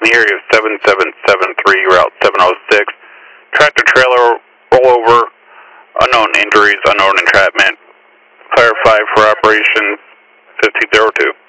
in the area of 7773, Route 706. Tractor trailer rollover, unknown injuries, unknown entrapment. Clarify for operation 1502.